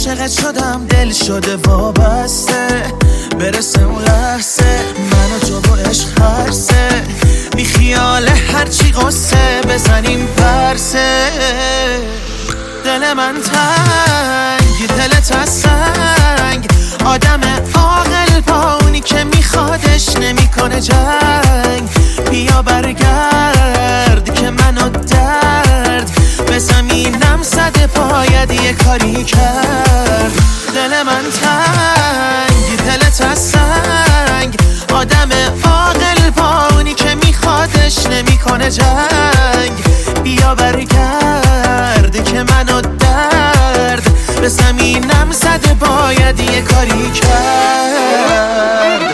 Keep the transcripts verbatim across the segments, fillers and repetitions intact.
عاشقت شدم دل شده وابسته، برسه اون لحظه من و تو و عشق هرسه، بی خیال هرچی قصه بزنیم پرسه. دل من تنگ دلت از سنگ، آدم عاقل با اونی که میخوادش نمیکنه جنگ. بیا برگرد که منو درد به زمینم زده، باید یه کاری کرد. دل من تنگ دلت از سنگ، آدم عاقل با اونی که میخوادش نمیکنه جنگ. بیا برگرد که منو درد به زمینم زده، باید یه کاری کرد.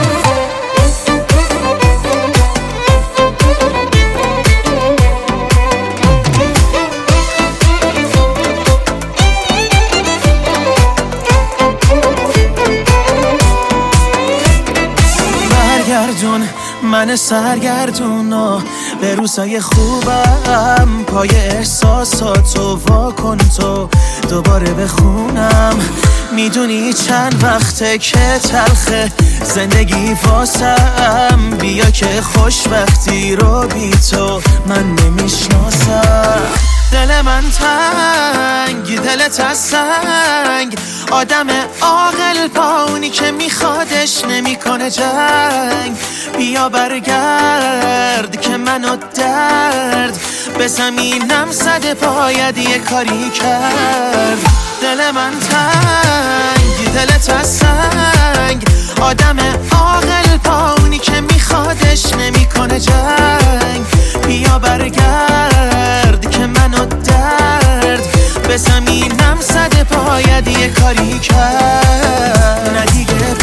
برگردون من سرگردون و به روزای خوبم، پای احساساتو واکن تو دوباره بخونم. میدونی چند وقته که تلخه زندگی واسم، بیا که خوشبختی رو بی تو من نمیشناسم. دل من تنگ دلت از سنگ، آدم عاقل با اونی که میخوادش نمیکنه جنگ. بیا برگرد که منو درد به زمینم زده، باید یه کاری کرد. دل من تنگ دلت از سنگ، آدم عاقل با اونی که میخوادش نمیکنه جنگ. بیا برگرد که منو درد به زمینم زده، باید یه کاری کرد. نه دیگه